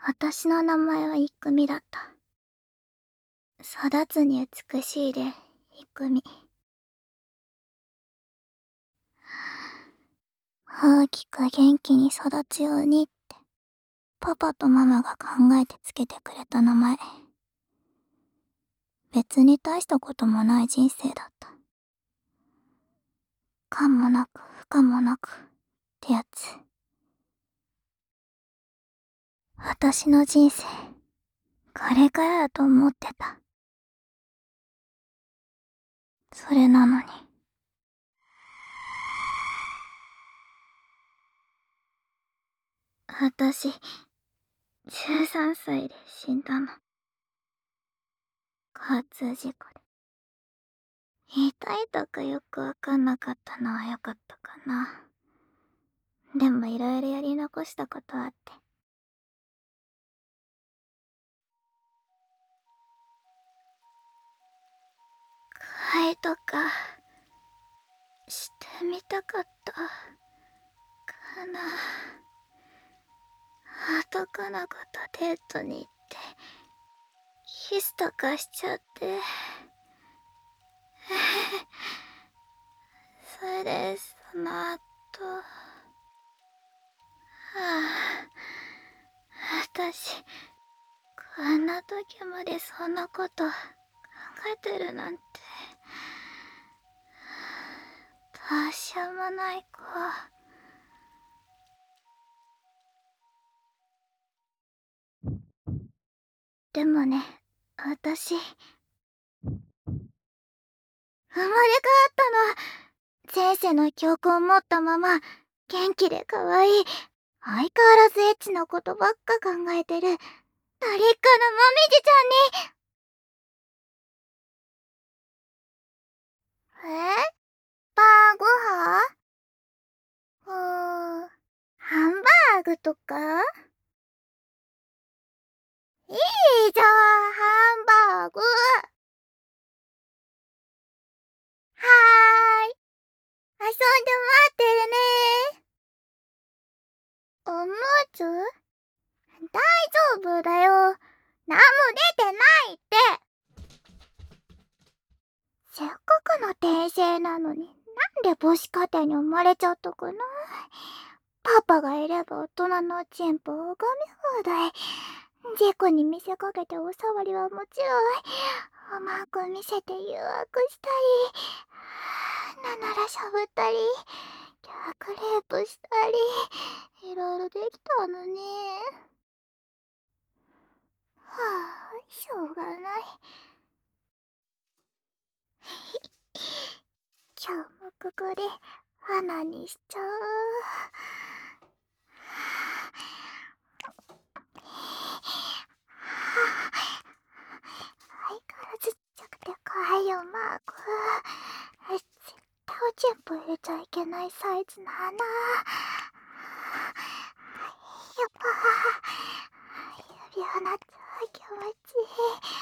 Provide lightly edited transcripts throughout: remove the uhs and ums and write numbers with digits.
私の名前はイクミだった。育つに美しいで、イクミ。大きく元気に育つようにって、パパとママが考えてつけてくれた名前。別に大したこともない人生だった。可もなく不可もなくってやつ。私の人生、これからだと思ってた。それなのに。私、13歳で死んだの。交通事故で。痛いとかよくわかんなかったのは良かったかな。でもいろいろやり残したことあって。介とか、してみたかったかな。男の子とデートに行って、キスとかしちゃって。それで、その後、私、こんな時までそんなこと考えてるなんて。どうしようもない子。でもね、私、生まれ変わったの。前世の記憶を持ったまま、元気で可愛い、相変わらずエッチなことばっか考えてる、なりっかのもみじちゃんに。晩ご飯？ハンバーグとか？いいじゃん、ハンバーグ。はーい。遊んで待ってるね。おむつ？大丈夫だよ。なんも出てないって。せっかくの転生なのに、なんで母子家庭に生まれちゃったかな。パパがいれば大人のチンポを拝み放題。ジェコに見せかけておさわりはもちろん、うまく見せて誘惑したり、なんならしゃぶったり、逆レープしたり、いろいろできたのに。しょうがない。今日もここで花にしちゃう。相変わらずちっちゃくて可愛いよマーク。絶対おちんぽ入れちゃいけないサイズの花。やっぱ指離っちゃ気持ちいい。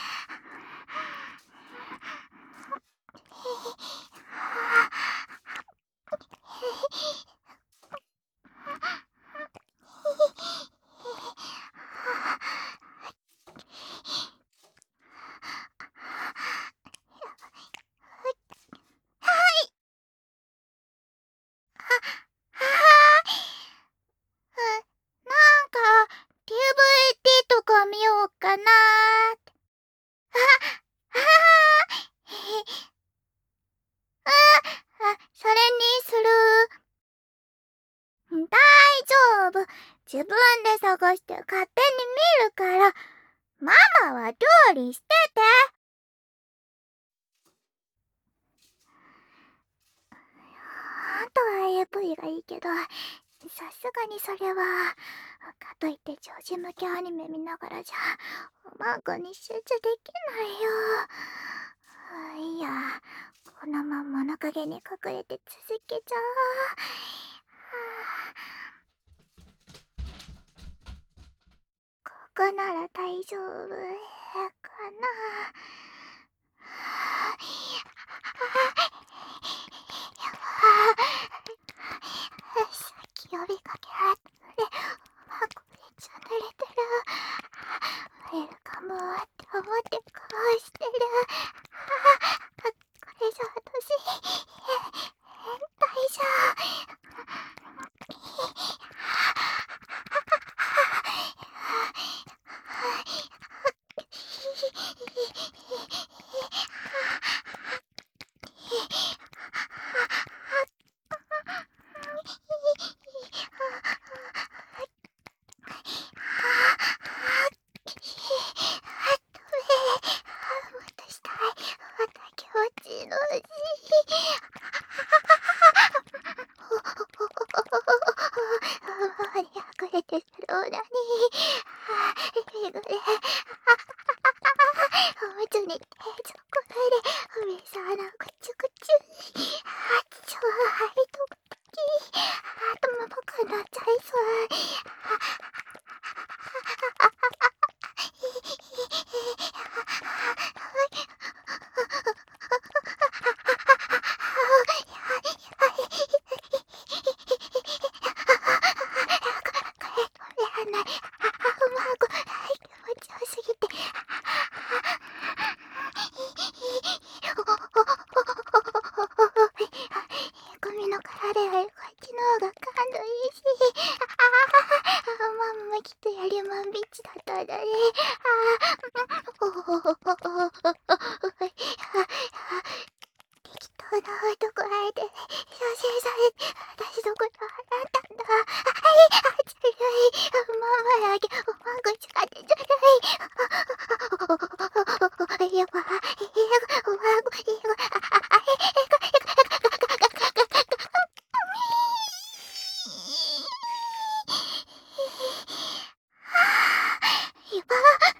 なんか DVD とか見ようかなーって。それにする。大丈夫。自分で探して勝手に見るから。ママは料理してて。本当は AV がいいけど、さすがにそれは。かといって長寿向けアニメ見ながらじゃ、マークに集中できないよ。いや、このまま物陰に隠れて続けちゃう。ここなら大丈夫かな。さっき呼びかけられたので、マークめっちゃ濡れてる。 って顔してる。これじゃ私、変態じゃん。もっとしたい。また気持ちいいのし。周り溢れてるのに。リグレ。おむつに手ちょこ入れ。上皿ぐちゅぐちゅ。超ハイトキ。頭ばかなっちゃいそう。ゴミの体よりこっちの方が感度いいし。まんまきっとやりまんビッチだったんだね。適当な男相手に射精されて私のこと払ったんだ。ずるい。まんまだけおまんこ使ってずるい。やばい。おまんこやば。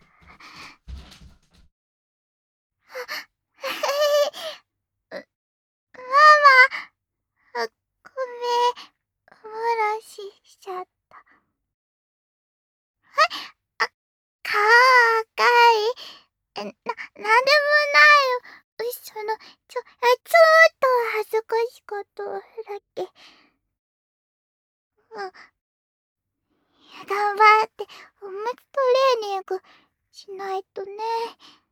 ママ、ごめん。お漏らししちゃった。か赤い。なんでもないよ。ちょっと恥ずかしかっただけ。頑張って、おむつトレーニングしないとね。